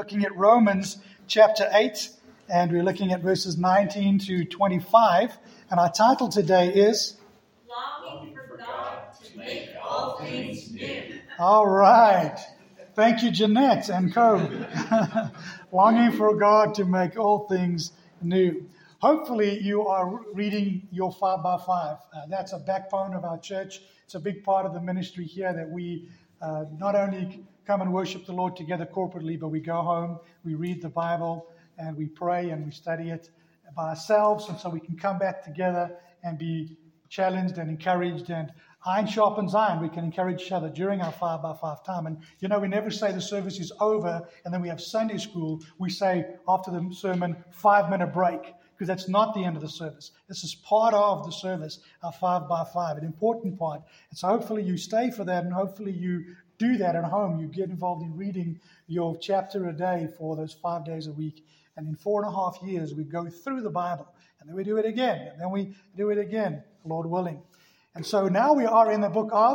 looking at Romans chapter 8, and we're looking at verses 19 to 25. And our title today is Longing for God to make all things new. All right. Thank you, Jeanette and co. Longing for God to make all things new. Hopefully you are reading your 5x5. That's a backbone of our church. It's a big part of the ministry here that we not only come and worship the Lord together corporately, but we go home, we read the Bible, and we pray and we study it by ourselves, and so we can come back together and be challenged and encouraged, and iron sharpens iron. We can encourage each other during our 5x5 time. And you know, we never say the service is over and then we have Sunday school. We say after the sermon, 5-minute break, because that's not the end of the service. This is part of the service, our 5x5, an important part. And so hopefully you stay for that, and hopefully you do that at home. You get involved in reading your chapter a day for those 5 days a week. And in 4.5 years, we go through the Bible, and then we do it again, and then we do it again, Lord willing. And so now we are in the book of...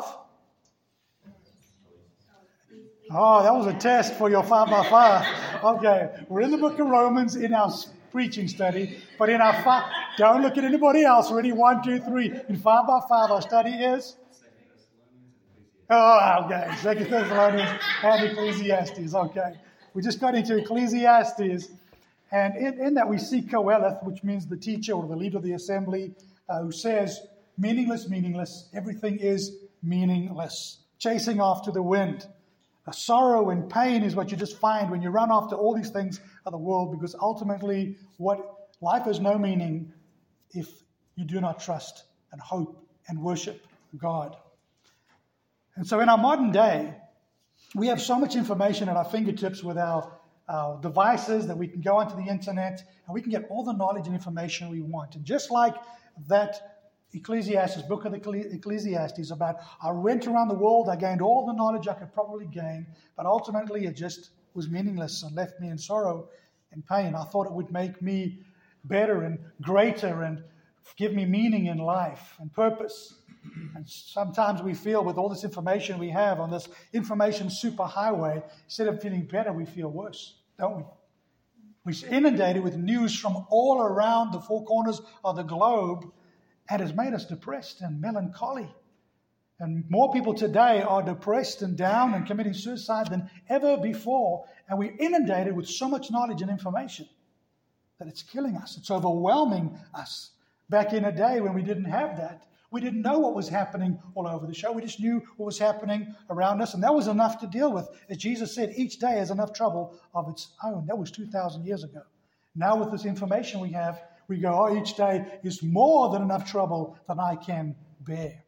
Oh, that was a test for your 5x5. Okay, we're in the book of Romans in our preaching study, but in our don't look at anybody else. Ready? 1, 2, 3. In 5x5, our study is... Oh, okay. 2 Thessalonians and Ecclesiastes. Okay. We just got into Ecclesiastes. And in that we see Qoheleth, which means the teacher or the leader of the assembly, who says, meaningless, meaningless. Everything is meaningless. Chasing after the wind. Sorrow and pain is what you just find when you run after all these things of the world, because ultimately life has no meaning if you do not trust and hope and worship God. And so in our modern day, we have so much information at our fingertips with our devices that we can go onto the internet and we can get all the knowledge and information we want. And just like that Ecclesiastes, book of Ecclesiastes about, I went around the world, I gained all the knowledge I could probably gain, but ultimately it just was meaningless and left me in sorrow and pain. I thought it would make me better and greater and give me meaning in life and purpose. And sometimes we feel with all this information we have on this information superhighway, instead of feeling better, we feel worse, don't we? We're inundated with news from all around the four corners of the globe, and it's made us depressed and melancholy. And more people today are depressed and down and committing suicide than ever before. And we're inundated with so much knowledge and information that it's killing us. It's overwhelming us. Back in a day when we didn't have that, we didn't know what was happening all over the show. We just knew what was happening around us, and that was enough to deal with. As Jesus said, each day has enough trouble of its own. That was 2,000 years ago. Now with this information we have, we go, oh, each day is more than enough trouble that I can bear.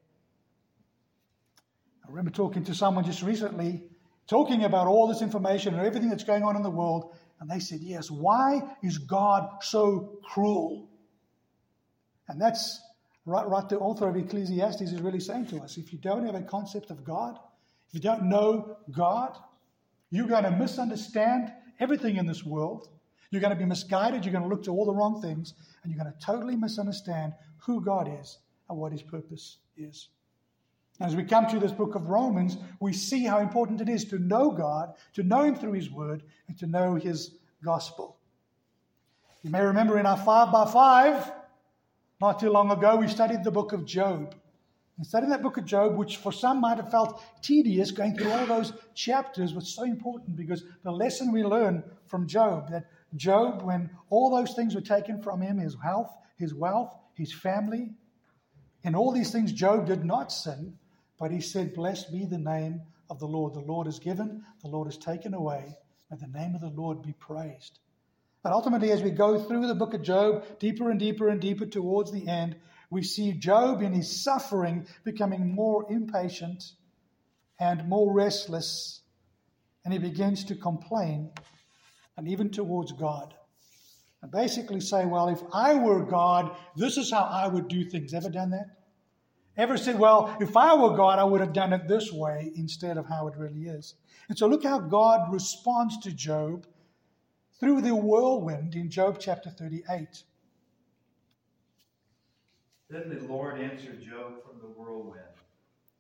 I remember talking to someone just recently, talking about all this information and everything that's going on in the world, and they said, yes, why is God so cruel? And that's right, the author of Ecclesiastes is really saying to us, if you don't have a concept of God, if you don't know God, you're going to misunderstand everything in this world. You're going to be misguided. You're going to look to all the wrong things, and you're going to totally misunderstand who God is and what his purpose is. As we come to this book of Romans, we see how important it is to know God, to know him through his word, and to know his gospel. You may remember in our 5x5, not too long ago, we studied the book of Job. And studying that book of Job, which for some might have felt tedious, going through all those chapters, was so important, because the lesson we learn from Job, that Job, when all those things were taken from him, his health, his wealth, his family, in all these things, Job did not sin, but he said, blessed be the name of the Lord. The Lord has given, the Lord has taken away. May the name of the Lord be praised. But ultimately, as we go through the book of Job, deeper and deeper and deeper towards the end, we see Job in his suffering becoming more impatient and more restless, and he begins to complain, and even towards God. And basically say, well, if I were God, this is how I would do things. Ever done that? Ever said, well, if I were God, I would have done it this way instead of how it really is. And so look how God responds to Job through the whirlwind in Job chapter 38. Then the Lord answered Job from the whirlwind,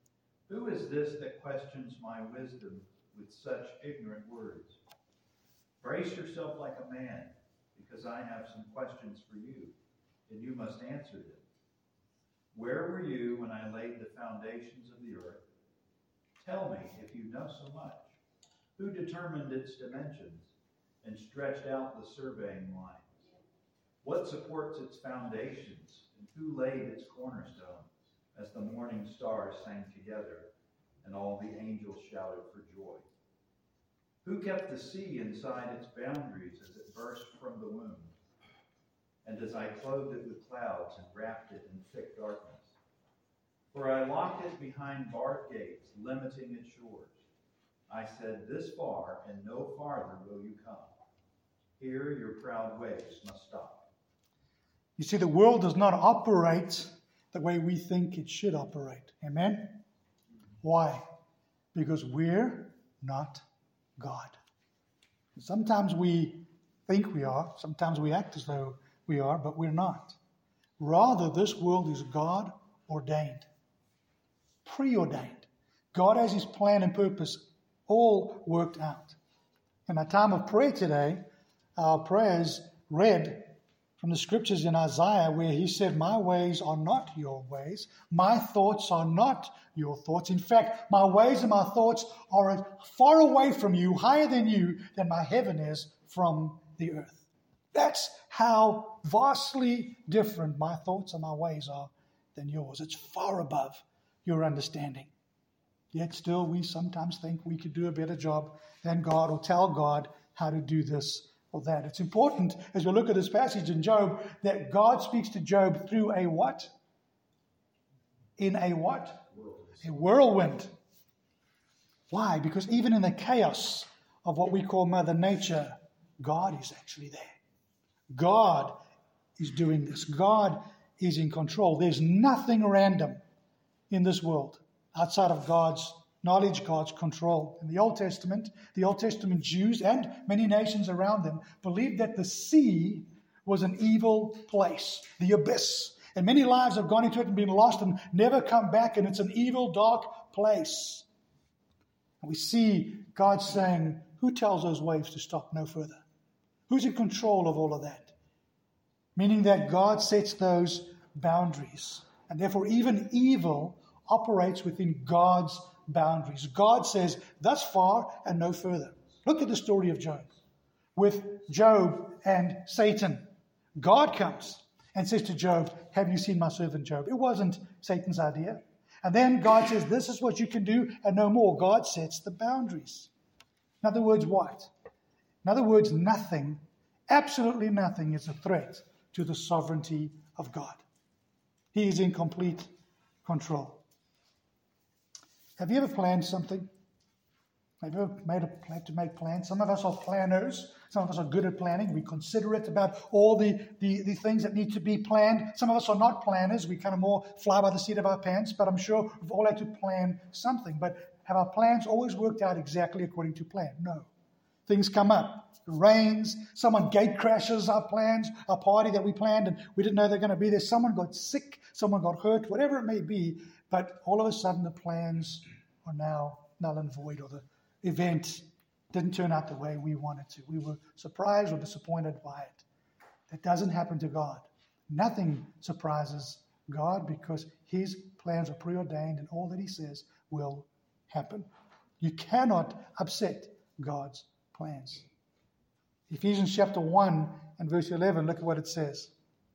who is this that questions my wisdom with such ignorant words? Brace yourself like a man, because I have some questions for you, and you must answer them. Where were you when I laid the foundations of the earth? Tell me if you know so much. Who determined its dimensions and stretched out the surveying lines? What supports its foundations, and who laid its cornerstones, as the morning stars sang together and all the angels shouted for joy? Who kept the sea inside its boundaries as it burst from the womb, and as I clothed it with clouds and wrapped it in thick darkness? For I locked it behind barred gates, limiting its shores. I said, this far and no farther will you come. Here your proud waves must stop. You see, the world does not operate the way we think it should operate. Amen? Why? Because we're not God. Sometimes we think we are. Sometimes we act as though we are, but we're not. Rather, this world is God ordained, preordained. God has his plan and purpose all worked out. In our time of prayer today, our prayers read from the scriptures in Isaiah where he said, my ways are not your ways. My thoughts are not your thoughts. In fact, my ways and my thoughts are far away from you, higher than you, than my heaven is from the earth. That's how vastly different my thoughts and my ways are than yours. It's far above your understanding. Yet still, we sometimes think we could do a better job than God or tell God how to do this or that. It's important, as we look at this passage in Job, that God speaks to Job through a what? In a what? A whirlwind. Why? Because even in the chaos of what we call Mother Nature, God is actually there. God is doing this. God is in control. There's nothing random in this world outside of God's knowledge, God's control. In the Old Testament Jews and many nations around them believed that the sea was an evil place, the abyss. And many lives have gone into it and been lost and never come back, and it's an evil, dark place. And we see God saying, who tells those waves to stop no further? Who's in control of all of that? Meaning that God sets those boundaries. And therefore even evil operates within God's boundaries. God says, thus far and no further. Look at the story of Job. With Job and Satan, God comes and says to Job, have you seen my servant Job? It wasn't Satan's idea. And then God says, this is what you can do and no more. God sets the boundaries. In other words, what? In other words, nothing, absolutely nothing is a threat to the sovereignty of God. He is in complete control. Have you ever planned something? Have you ever made a plan to make plans? Some of us are planners. Some of us are good at planning. We considerate about all the things that need to be planned. Some of us are not planners. We kind of more fly by the seat of our pants, but I'm sure we've all had to plan something. But have our plans always worked out exactly according to plan? No. Things come up. It rains. Someone gate crashes our plans, our party that we planned, and we didn't know they're going to be there. Someone got sick. Someone got hurt. Whatever it may be. But all of a sudden, the plans are now null and void, or the event didn't turn out the way we wanted to. We were surprised or disappointed by it. That doesn't happen to God. Nothing surprises God because his plans are preordained and all that he says will happen. You cannot upset God's plans. Ephesians chapter 1 and verse 11, look at what it says.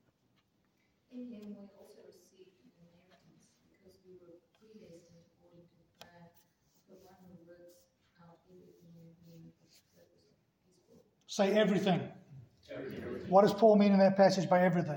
In him we also received an inheritance, because we were predestined according to the plan of the one who works out everything in the purpose of his will. Say everything. Everything. What does Paul mean in that passage by everything?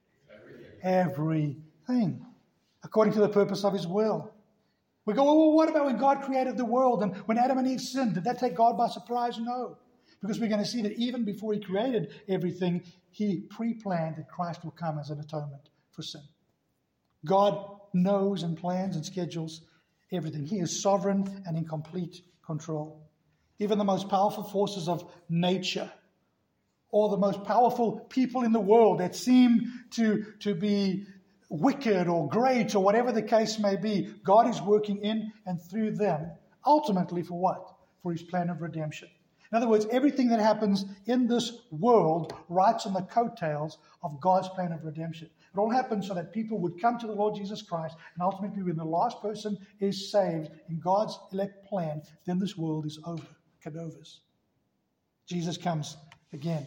Everything. According to the purpose of his will. We go, well, what about when God created the world and when Adam and Eve sinned? Did that take God by surprise? No. Because we're going to see that even before he created everything, he pre-planned that Christ will come as an atonement for sin. God knows and plans and schedules everything. He is sovereign and in complete control. Even the most powerful forces of nature, or the most powerful people in the world that seem to be wicked or great or whatever the case may be, God is working in and through them, ultimately for what? For his plan of redemption. In other words, everything that happens in this world rides on the coattails of God's plan of redemption. It all happens so that people would come to the Lord Jesus Christ, and ultimately when the last person is saved in God's elect plan, then this world is over, cadovers. Jesus comes again.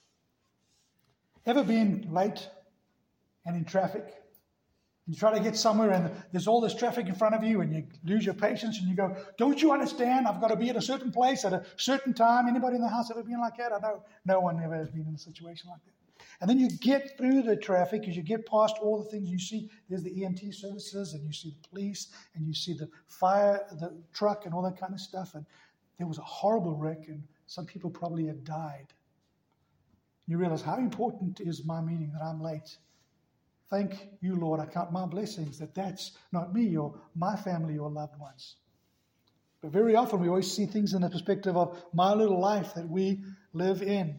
Ever been late and in traffic? You try to get somewhere and there's all this traffic in front of you and you lose your patience and you go, don't you understand? I've got to be at a certain place at a certain time. Anybody in the house ever been like that? I know no one ever has been in a situation like that. And then you get through the traffic as you get past all the things you see. There's the EMT services and you see the police and you see the fire, the truck and all that kind of stuff. And there was a horrible wreck and some people probably had died. You realize how important is my meeting that I'm late. Thank you, Lord. I count my blessings that that's not me or my family or loved ones. But very often we always see things in the perspective of my little life that we live in.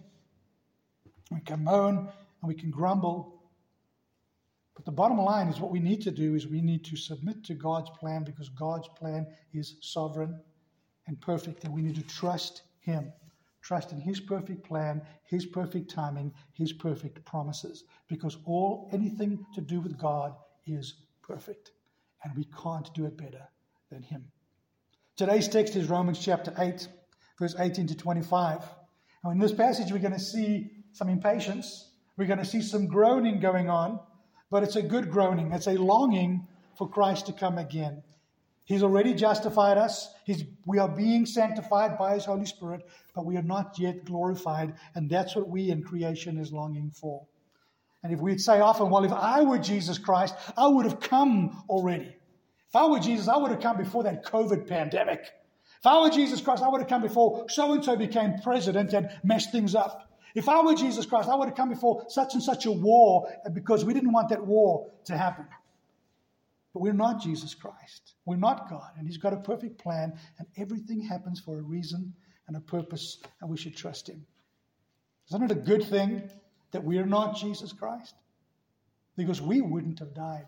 We can moan and we can grumble. But the bottom line is what we need to do is we need to submit to God's plan because God's plan is sovereign and perfect, and we need to trust Him. Trust in His perfect plan, His perfect timing, His perfect promises. Because anything to do with God is perfect. And we can't do it better than Him. Today's text is Romans chapter 8, verse 18 to 25. Now in this passage we're going to see some impatience. We're going to see some groaning going on. But it's a good groaning. It's a longing for Christ to come again. He's already justified us. We are being sanctified by His Holy Spirit, but we are not yet glorified, and that's what we in creation is longing for. And if we'd say often, well, if I were Jesus Christ, I would have come already. If I were Jesus, I would have come before that COVID pandemic. If I were Jesus Christ, I would have come before so-and-so became president and messed things up. If I were Jesus Christ, I would have come before such and such a war because we didn't want that war to happen. But we're not Jesus Christ. We're not God. And He's got a perfect plan. And everything happens for a reason and a purpose. And we should trust Him. Isn't it a good thing that we're not Jesus Christ? Because we wouldn't have died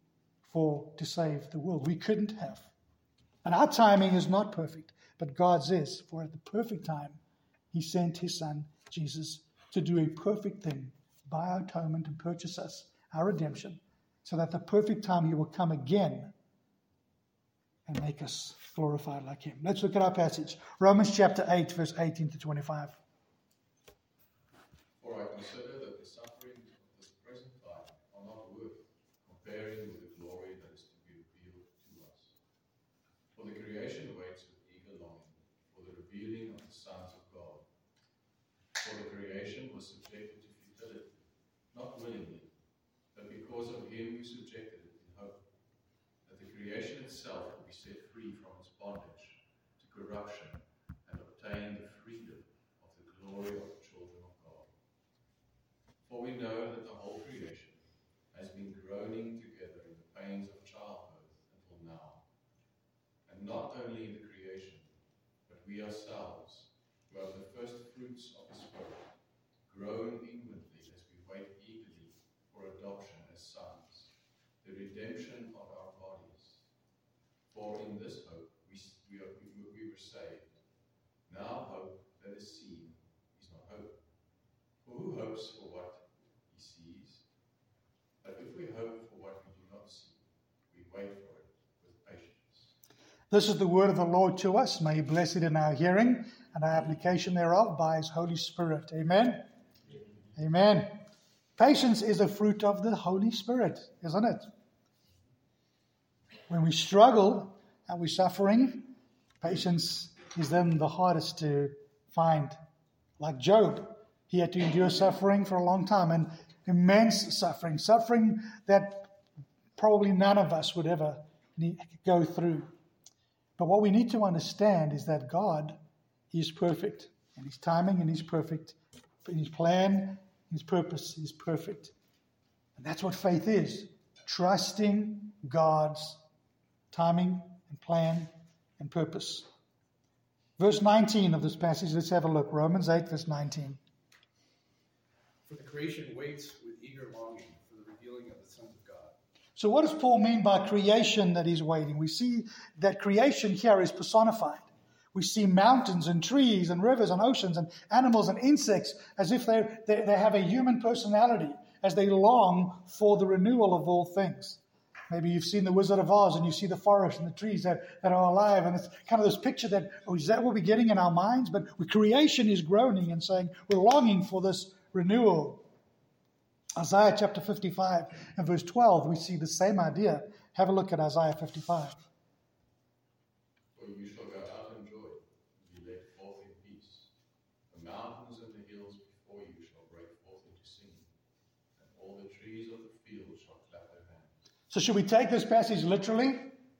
to save the world. We couldn't have. And our timing is not perfect. But God's is. For at the perfect time, He sent His Son, Jesus, to do a perfect thing. Buy our atonement and purchase us, our redemption. So that the perfect time He will come again and make us glorified like Him. Let's look at our passage. Romans chapter 8, verse 18 to 25. For I consider that the sufferings of this present time are not worth comparing with the glory that is to be revealed to us. For the creation waits with eager longing for the revealing of the sons of God. For the creation was subjected to futility, not willingly, but because of Him who subjected it in hope, that the creation itself will be set free from its bondage to corruption and obtain the freedom of the glory of the children of God. For we know that the whole creation has been groaning together in the pains of childbirth until now. And not only the creation, but we ourselves, who have the first fruits of the Spirit, groan inwardly as we wait eagerly for adoption as sons, the redemption of our bodies. For in this hope we were saved. Now hope that is seen is not hope. For who hopes for what he sees? But if we hope for what we do not see, we wait for it with patience. This is the word of the Lord to us. May He bless it in our hearing and our application thereof by His Holy Spirit. Amen. Amen. Patience is a fruit of the Holy Spirit, isn't it? When we struggle and we're suffering, patience is then the hardest to find. Like Job, he had to endure suffering for a long time, and immense suffering that probably none of us would ever go through. But what we need to understand is that God is perfect, and His timing and His perfect, His plan, His purpose is perfect. And that's what faith is. Trusting God's timing and plan and purpose. Verse 19 of this passage, let's have a look. Romans 8, verse 19. For the creation waits with eager longing for the revealing of the sons of God. So what does Paul mean by creation that he's waiting? We see that creation here is personified. We see mountains and trees and rivers and oceans and animals and insects as if they have a human personality, as they long for the renewal of all things. Maybe you've seen The Wizard of Oz and you see the forest and the trees that are alive, and it's kind of this picture that, oh, is that what we're getting in our minds? But creation is groaning and saying we're longing for this renewal. Isaiah chapter 55 and verse 12, we see the same idea. Have a look at Isaiah 55. For you shall go out in joy, and be led forth in peace. The mountains and the hills before you shall break forth into singing, and all the trees of the field shall clap their hands. So should we take this passage literally?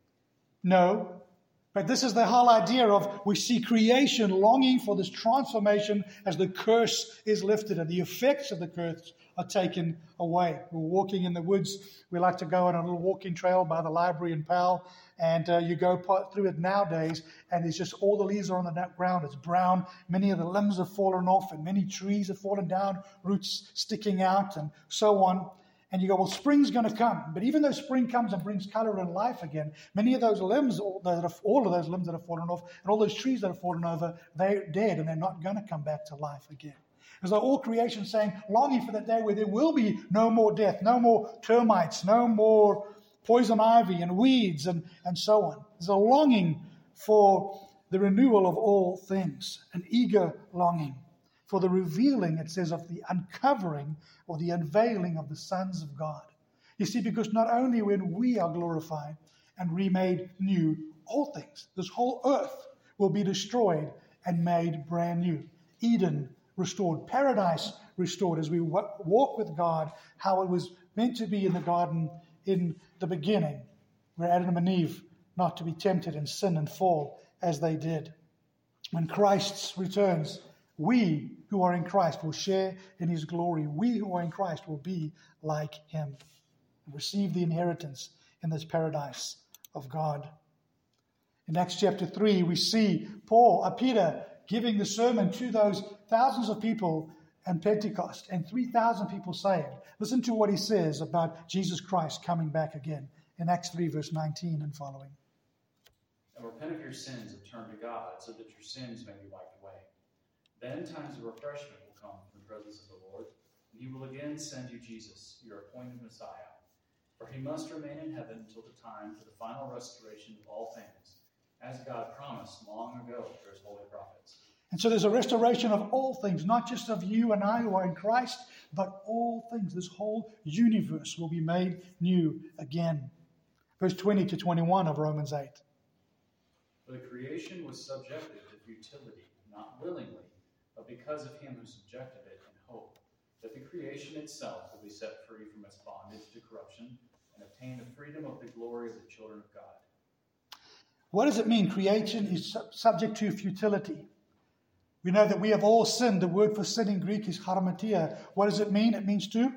No. But this is the whole idea of we see creation longing for this transformation as the curse is lifted and the effects of the curse are taken away. We're walking in the woods. We like to go on a little walking trail by the library in Powell, and you go through it nowadays, and it's just all the leaves are on the ground. It's brown. Many of the limbs have fallen off, and many trees have fallen down, roots sticking out, and so on. And you go, well, spring's going to come. But even though spring comes and brings color and life again, many of those limbs, all of those limbs that have fallen off, and all those trees that have fallen over, they're dead, and they're not going to come back to life again. As though all creation saying, longing for that day where there will be no more death, no more termites, no more poison ivy and weeds, and so on. There's a longing for the renewal of all things, an eager longing for the revealing, it says, of the uncovering or the unveiling of the sons of God. You see, because not only when we are glorified and remade new, all things, this whole earth will be destroyed and made brand new. Eden restored, paradise restored, as we walk with God, how it was meant to be in the garden in the beginning, where Adam and Eve not to be tempted in sin and fall as they did. When Christ returns, we who are in Christ will share in his glory. We who are in Christ will be like him and receive the inheritance in this paradise of God. In Acts chapter 3, we see Peter giving the sermon to those thousands of people and Pentecost, and 3,000 people saved. Listen to what he says about Jesus Christ coming back again in Acts 3, verse 19 and following. And repent of your sins and turn to God, so that your sins may be wiped away. Then times of refreshment will come from the presence of the Lord, and he will again send you Jesus, your appointed Messiah. For he must remain in heaven until the time for the final restoration of all things, as God promised long ago through his holy prophets. And so there's a restoration of all things, not just of you and I who are in Christ, but all things. This whole universe will be made new again. Verse 20 to 21 of Romans 8. For the creation was subjected to futility, not willingly, but because of him who subjected it in hope, that the creation itself will be set free from its bondage to corruption and obtain the freedom of the glory of the children of God. What does it mean? Creation is subject to futility. We know that we have all sinned. The word for sin in Greek is harmatia. What does it mean? It means to?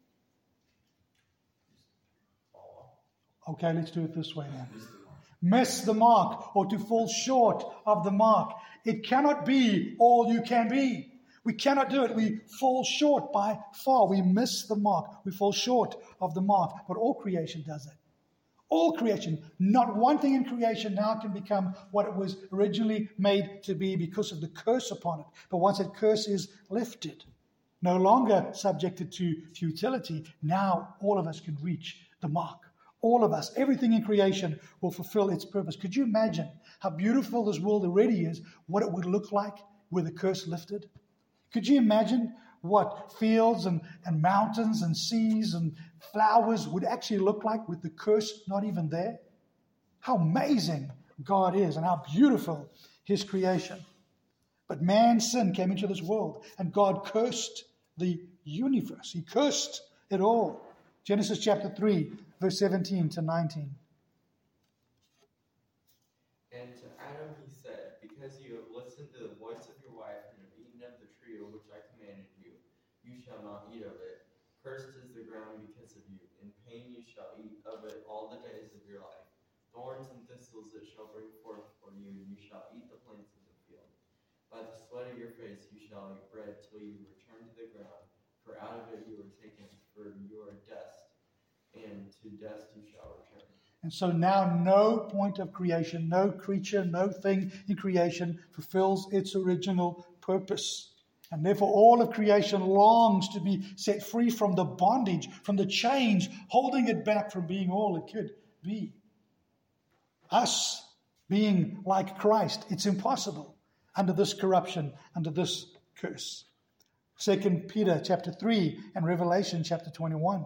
Okay, let's do it this way then. Miss the mark, or to fall short of the mark. It cannot be all you can be. We cannot do it. We fall short by far. We miss the mark. We fall short of the mark. But all creation does it. All creation. Not one thing in creation now can become what it was originally made to be because of the curse upon it. But once that curse is lifted, no longer subjected to futility, now all of us can reach the mark. All of us, everything in creation will fulfill its purpose. Could you imagine how beautiful this world already is, what it would look like with the curse lifted? Could you imagine what fields and mountains and seas and flowers would actually look like with the curse not even there? How amazing God is and how beautiful his creation. But man's sin came into this world and God cursed the universe. He cursed it all. Genesis chapter 3, verse 17 to 19. And to Adam he said, because you have listened to the voice of your wife and have eaten of the tree of which I commanded you, you shall not eat of it. Cursed is the ground because of you. In pain you shall eat of it all the days of your life. Thorns and thistles it shall bring forth for you, and you shall eat the plants of the field. By the sweat of your face you shall eat bread till you return to the ground, for out of it you were taken, for you are dust, and to dust you shall return. And so now no point of creation, no creature, no thing in creation fulfills its original purpose. And therefore all of creation longs to be set free from the bondage, from the chains, holding it back from being all it could be. Us being like Christ, it's impossible under this corruption, under this curse. 2 Peter chapter 3 and Revelation chapter 21.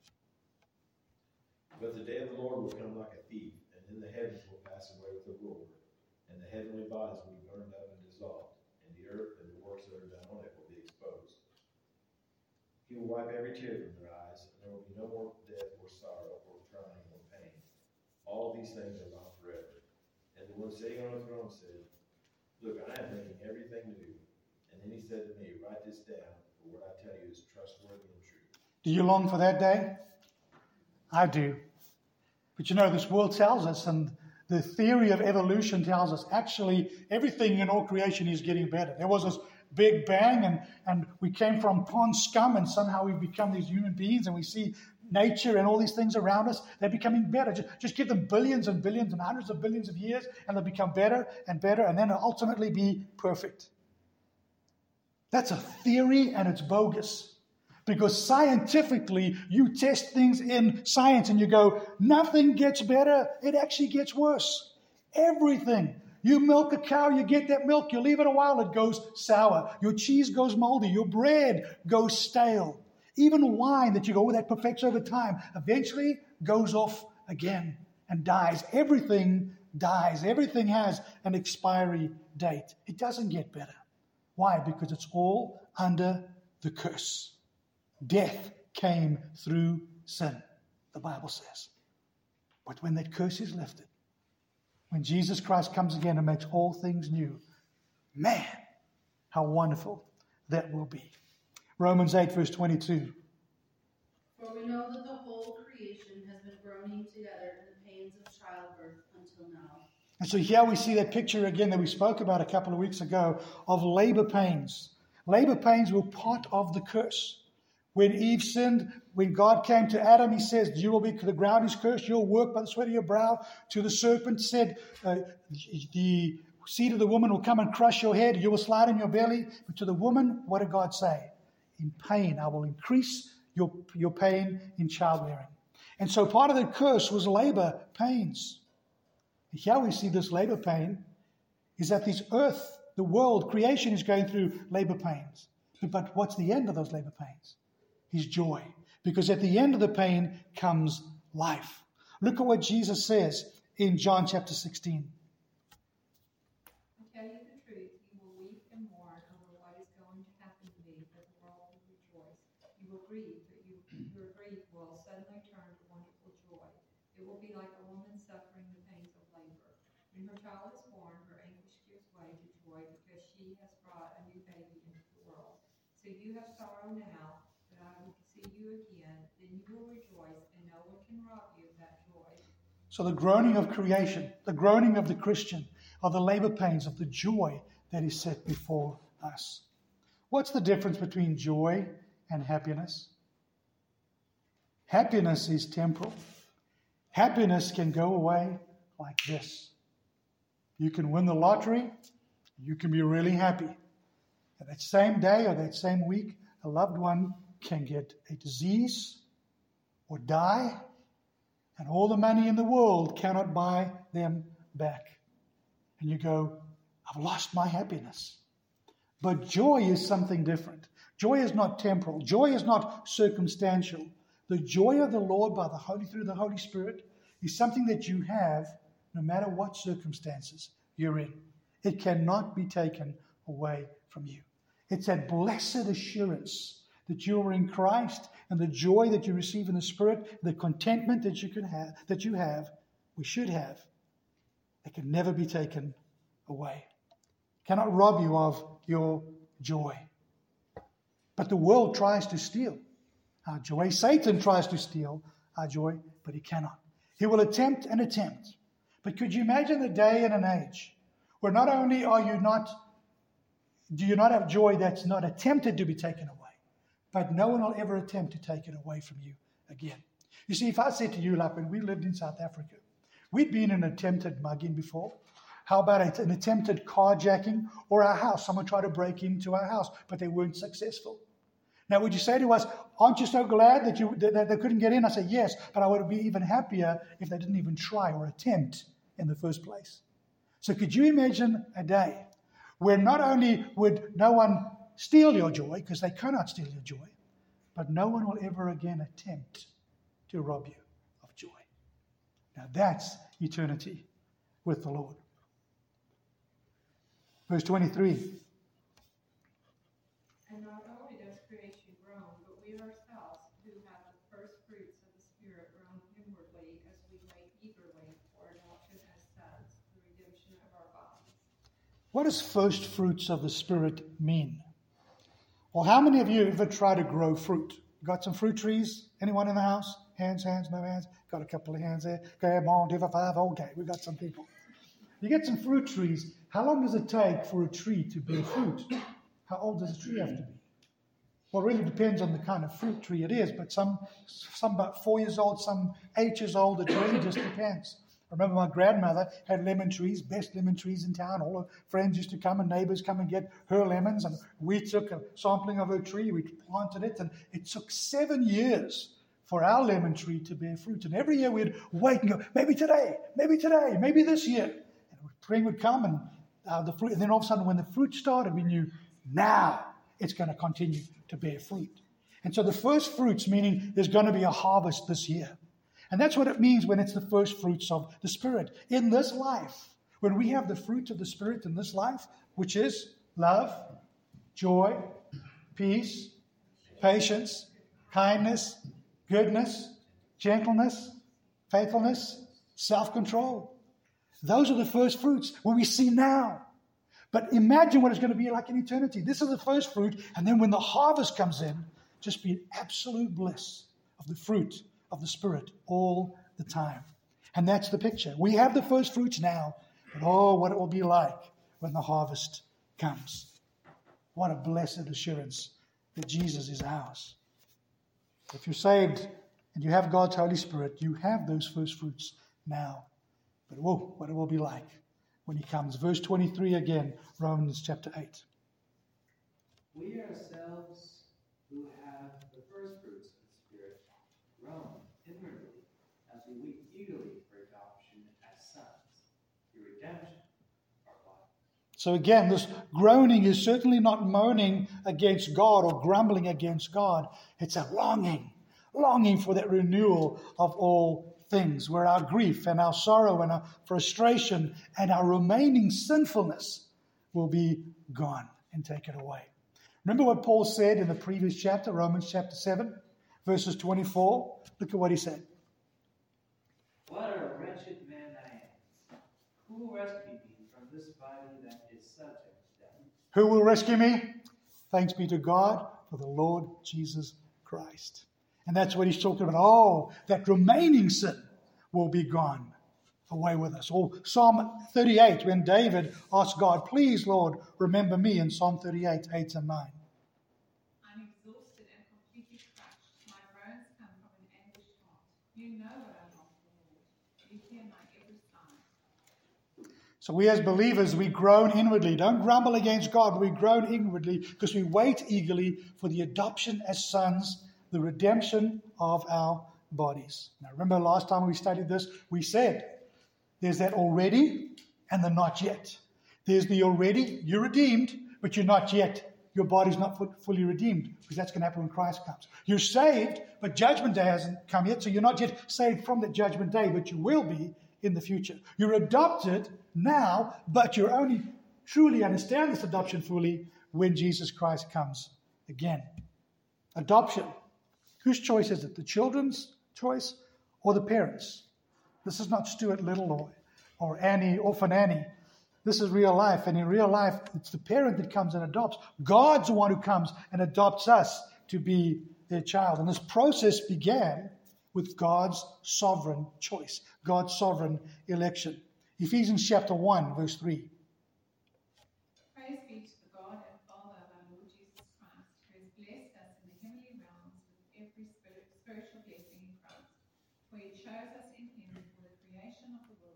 But the day of the Lord will come like a thief, and then the heavens will pass away with a roar, and the heavenly bodies will be burned up and dissolved, and the earth and the works that are done on it will be exposed. He will wipe every tear from their eyes, and there will be no more death or sorrow or crying or pain. All these things are gone forever. And the one sitting on the throne said, Look, I am making everything new. And then he said to me, Write this down, for what I tell you is trustworthy and true. Do you long for that day? I do. But you know, this world tells us, and the theory of evolution tells us, actually everything in all creation is getting better. There was this big bang, and we came from pond scum, and somehow we've become these human beings, and we see nature and all these things around us. They're becoming better. Just give them billions and billions and hundreds of billions of years, and they'll become better and better, and then they'll ultimately be perfect. That's a theory, and it's bogus. Because scientifically, you test things in science and you go, nothing gets better. It actually gets worse. Everything. You milk a cow, you get that milk. You leave it a while, it goes sour. Your cheese goes moldy. Your bread goes stale. Even wine that you go, that perfects over time, eventually goes off again and dies. Everything dies. Everything has an expiry date. It doesn't get better. Why? Because it's all under the curse. Death came through sin, the Bible says. But when that curse is lifted, when Jesus Christ comes again and makes all things new, man, how wonderful that will be. Romans 8, verse 22. For we know that the whole creation has been groaning together in the pains of childbirth until now. And so here we see that picture again that we spoke about a couple of weeks ago of labor pains. Labor pains were part of the curse. When Eve sinned, when God came to Adam, he says, the ground is cursed, you'll work by the sweat of your brow. To the serpent said, the seed of the woman will come and crush your head, you will slide in your belly. But to the woman, what did God say? In pain, I will increase your pain in childbearing. And so part of the curse was labor pains. And here we see this labor pain is that this earth, the world, creation is going through labor pains. But what's the end of those labor pains? His joy. Because at the end of the pain comes life. Look at what Jesus says in John chapter 16. I tell you the truth, you will weep and mourn over what is going to happen to me, but the world will rejoice. You will grieve, but your grief will suddenly turn to wonderful joy. It will be like a woman suffering the pains of labor. When her child is born, her anguish gives way to joy because she has brought a new baby into the world. So you have sorrow now, you again, then you will rejoice, and no one can rob you of that joy. So the groaning of creation, the groaning of the Christian, are the labor pains of the joy that is set before us. What's the difference between joy and happiness? Happiness is temporal. Happiness can go away like this. You can win the lottery, you can be really happy. And that same day or that same week, a loved one can get a disease or die, and all the money in the world cannot buy them back. And you go, I've lost my happiness. But joy is something different. Joy is not temporal. Joy is not circumstantial. The joy of the Lord through the Holy Spirit is something that you have no matter what circumstances you're in. It cannot be taken away from you. It's that blessed assurance that you are in Christ, and the joy that you receive in the Spirit, the contentment that we should have, it can never be taken away. It cannot rob you of your joy. But the world tries to steal our joy. Satan tries to steal our joy, but he cannot. He will attempt and attempt. But could you imagine a day and an age where not only do you not have joy that's not attempted to be taken away, but no one will ever attempt to take it away from you again. You see, if I said to you, like when we lived in South Africa, We'd been in an attempted mugging before. How about an attempted carjacking or our house? Someone tried to break into our house, but they weren't successful. Now, would you say to us, aren't you so glad that they couldn't get in? I say, yes, but I would be even happier if they didn't even try or attempt in the first place. So could you imagine a day where not only would no one steal your joy, because they cannot steal your joy, but no one will ever again attempt to rob you of joy. Now that's eternity with the Lord. Verse 23. And not only does creation groan, but we ourselves, who have the first fruits of the Spirit, groan inwardly as we wait eagerly for adoption as sons, the redemption of our bodies. What does first fruits of the Spirit mean? Well, how many of you ever try to grow fruit? Got some fruit trees? Anyone in the house? Hands, no hands? Got a couple of hands there. Go ahead, on, 2 for 5. Okay, we got some people. You get some fruit trees. How long does it take for a tree to bear fruit? How old does a tree have to be? Well, it really depends on the kind of fruit tree it is, but some about 4 years old, some 8 years old. It really just depends. I remember my grandmother had lemon trees, best lemon trees in town. All her friends used to come and neighbors come and get her lemons. And we took a sampling of her tree, we planted it, and it took 7 years for our lemon tree to bear fruit. And every year we'd wait and go, maybe today, maybe this year. And spring would come and the fruit, and then all of a sudden when the fruit started, we knew now it's going to continue to bear fruit. And so the first fruits, meaning there's going to be a harvest this year. And that's what it means when it's the first fruits of the Spirit. In this life, when we have the fruit of the Spirit in this life, which is love, joy, peace, patience, kindness, goodness, gentleness, faithfulness, self-control. Those are the first fruits when we see now. But imagine what it's going to be like in eternity. This is the first fruit, and then when the harvest comes in, just be an absolute bliss of the fruit of the Spirit all the time. And that's the picture. We have the first fruits now, but oh, what it will be like when the harvest comes. What a blessed assurance that Jesus is ours. If you're saved and you have God's Holy Spirit, you have those first fruits now. But whoa, what it will be like when He comes. Verse 23 again, Romans chapter 8. We ourselves who have the first fruits of the Spirit groan inwardly as we wait eagerly for adoption as sons, the redemption of our body. So again, this groaning is certainly not moaning against God or grumbling against God. It's a longing for that renewal of all things, where our grief and our sorrow and our frustration and our remaining sinfulness will be gone and taken away. Remember what Paul said in the previous chapter, Romans chapter 7, verses 24? Look at what he said. What a wretched man I am. Who will rescue me from this body that is subject to death? Who will rescue me? Thanks be to God for the Lord Jesus Christ. And that's what he's talking about. Oh, that remaining sin will be gone away with us. Or Psalm 38, when David asked God, please, Lord, remember me, in Psalm 38, 8 and 9. I'm exhausted and completely crushed. My bones come from an anguished heart. You know what I long for, Lord. You hear my every sigh. So we as believers, we groan inwardly. Don't grumble against God, but we groan inwardly because we wait eagerly for the adoption as sons, the redemption of our bodies. Now remember last time we studied this, we said there's that already and the not yet. There's the already, you're redeemed, but you're not yet. Your body's not fully redeemed, because that's going to happen when Christ comes. You're saved, but judgment day hasn't come yet, so you're not yet saved from that judgment day, but you will be in the future. You're adopted now, but you only truly understand this adoption fully when Jesus Christ comes again. Adoption. Whose choice is it? The children's choice or the parents? This is not Stuart Little or Annie, Orphan Annie. This is real life. And in real life, it's the parent that comes and adopts. God's the one who comes and adopts us to be their child. And this process began with God's sovereign choice, God's sovereign election. Ephesians chapter 1, verse 3. Praise be to the God and Father of our Lord Jesus Christ, who has blessed us in the heavenly realms with every spiritual blessing in Christ. For He chose us in Him for the creation of the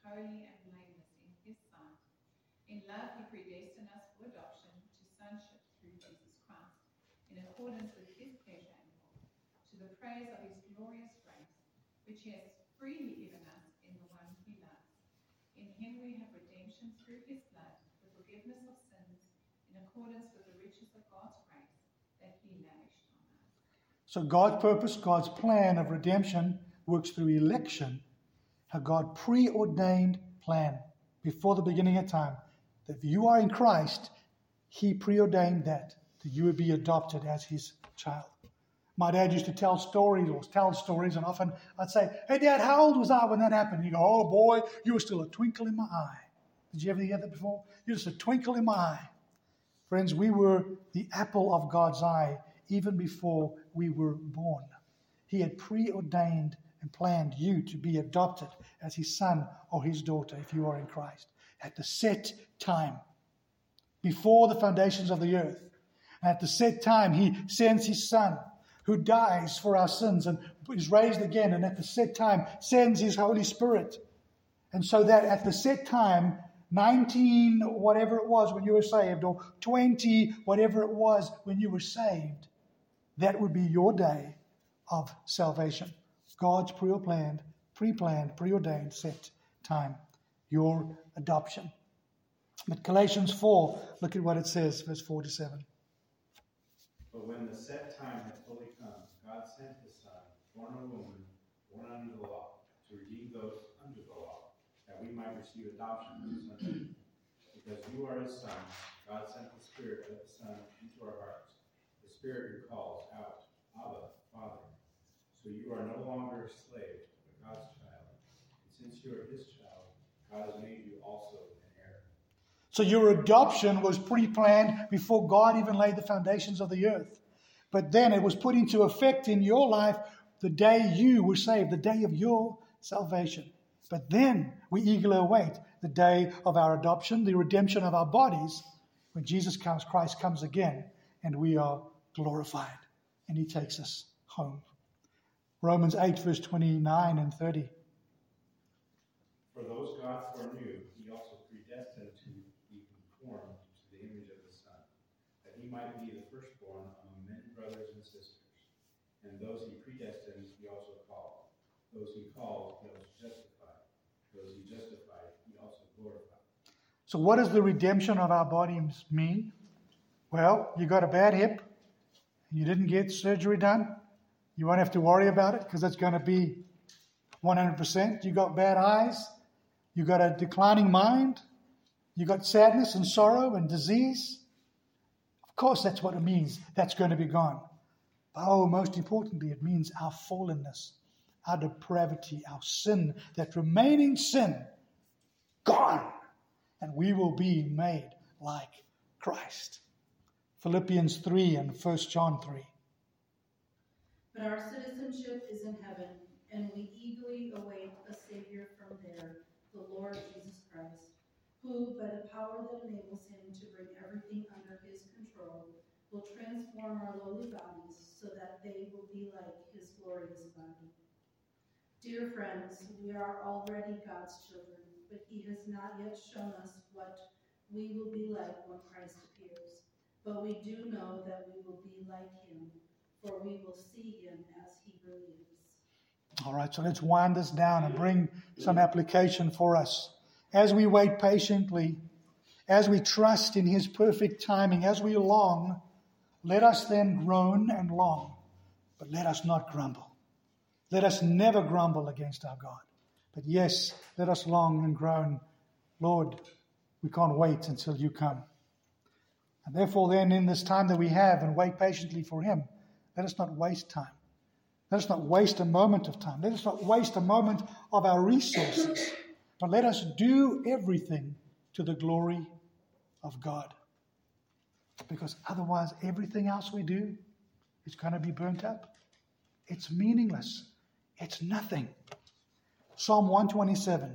holy and blameless in his sight. In love, he predestined us for adoption to sonship through Jesus Christ, in accordance with his pleasure and will, to the praise of his glorious grace, which he has freely given us in the one he loves. In him we have redemption through his blood, the forgiveness of sins, in accordance with the riches of God's grace that he lavished on us. So God's purpose, God's plan of redemption works through election, a God preordained plan before the beginning of time. That if you are in Christ, he preordained that you would be adopted as his child. My dad used to tell stories, and often I'd say, "Hey, Dad, how old was I when that happened?" He'd go, "Oh, boy, you were still a twinkle in my eye." Did you ever hear that before? You're just a twinkle in my eye. Friends, we were the apple of God's eye even before we were born. He had preordained and planned you to be adopted as his son or his daughter if you are in Christ at the set time, before the foundations of the earth. At the set time, he sends his son who dies for our sins and is raised again, and at the set time sends his Holy Spirit. And so that at the set time, 19 whatever it was when you were saved, or 20 whatever it was when you were saved, that would be your day of salvation. God's pre-planned, preordained set time, your adoption. But Galatians 4, look at what it says, verse 4 to 7. But when the set time had fully come, God sent his Son, born of a woman, born under the law, to redeem those under the law, that we might receive adoption as sons. Because you are his sons, God sent the Spirit of the Son into our hearts, the Spirit who calls out, Abba, Father. So you are no longer a slave, but God's child. And since you are his child, God has made you also an heir. So your adoption was pre-planned before God even laid the foundations of the earth. But then it was put into effect in your life the day you were saved, the day of your salvation. But then we eagerly await the day of our adoption, the redemption of our bodies, when Jesus comes, Christ comes again, and we are glorified, and he takes us home. Romans 8, verse 29 and 30. For those God foreknew, he also predestined to be conformed to the image of his Son, that he might be the firstborn among many brothers and sisters. And those he predestined, he also called. Those he called, he also justified. Those he justified, he also glorified. So what does the redemption of our bodies mean? Well, you got a bad hip, and you didn't get surgery done. You won't have to worry about it because it's going to be 100%. You got bad eyes. You got a declining mind. You got sadness and sorrow and disease. Of course, that's what it means. That's going to be gone. But most importantly, it means our fallenness, our depravity, our sin, that remaining sin, gone. And we will be made like Christ. Philippians 3 and 1 John 3. But our citizenship is in heaven, and we eagerly await a Savior from there, the Lord Jesus Christ, who, by the power that enables him to bring everything under his control, will transform our lowly bodies so that they will be like his glorious body. Dear friends, we are already God's children, but he has not yet shown us what we will be like when Christ appears. But we do know that we will be like him, for we will see him as he really is. All right, so let's wind this down and bring some application for us. As we wait patiently, as we trust in his perfect timing, as we long, let us then groan and long, but let us not grumble. Let us never grumble against our God. But yes, let us long and groan, Lord, we can't wait until you come. And therefore then, in this time that we have and wait patiently for him, let us not waste time. Let us not waste a moment of time. Let us not waste a moment of our resources. But let us do everything to the glory of God. Because otherwise, everything else we do is going to be burnt up. It's meaningless. It's nothing. Psalm 127.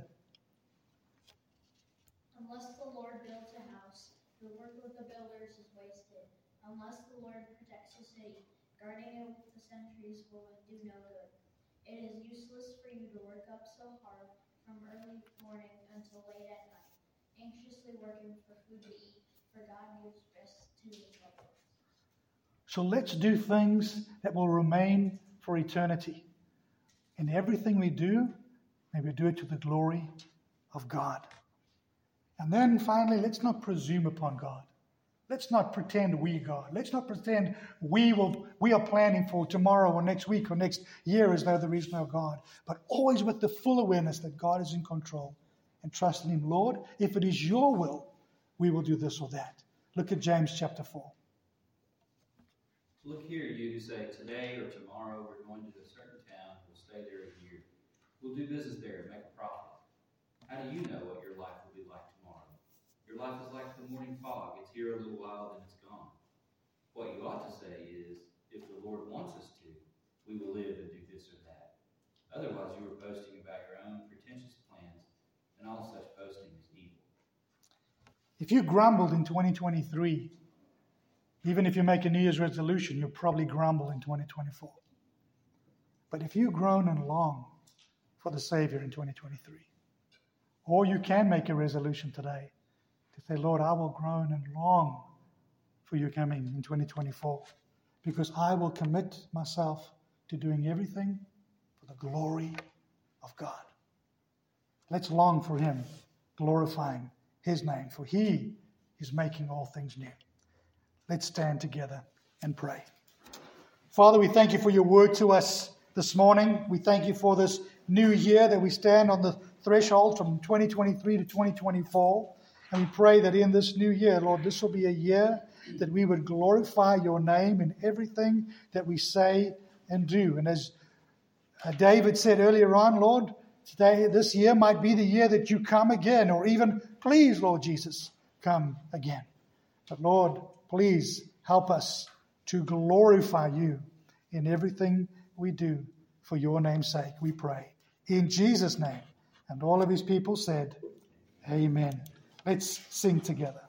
Unless the Lord builds a house, the work of the builders is wasted. Unless the Lord protects a city, guarding it with the sentries will do no good. It is useless for you to work up so hard, from early morning until late at night, anxiously working for food to eat, for God gives rest to his loved ones. So let's do things that will remain for eternity. In everything we do, may we do it to the glory of God. And then finally, let's not presume upon God. Let's not pretend we God. Let's not pretend we are planning for tomorrow or next week or next year as though there is no God. But always with the full awareness that God is in control and trusting Him. Lord, if it is your will, we will do this or that. Look at James chapter 4. Look here, you who say, today or tomorrow we're going to a certain town, we'll stay there a year. We'll do business there and make a profit. How do you know what your life will be like tomorrow? Your life is like the morning fog. It's here a little while, then it's gone. What you ought to say is, if the Lord wants us to, we will live and do this or that. Otherwise, you are boasting about your own pretentious plans, and all such boasting is evil. If you grumbled in 2023, even if you make a New Year's resolution, you'll probably grumble in 2024. But if you groan and long for the Savior in 2023, or you can make a resolution today to say, Lord, I will groan and long for you coming in 2024, because I will commit myself to doing everything for the glory of God. Let's long for Him, glorifying His name, for He is making all things new. Let's stand together and pray. Father, we thank you for your word to us this morning. We thank you for this new year that we stand on the threshold from 2023 to 2024. And we pray that in this new year, Lord, this will be a year that we would glorify your name in everything that we say and do. And as David said earlier on, Lord, today, this year might be the year that you come again, or even, please, Lord Jesus, come again. But Lord, please help us to glorify you in everything we do for your name's sake, we pray. In Jesus' name. And all of his people said, Amen. Let's sing together.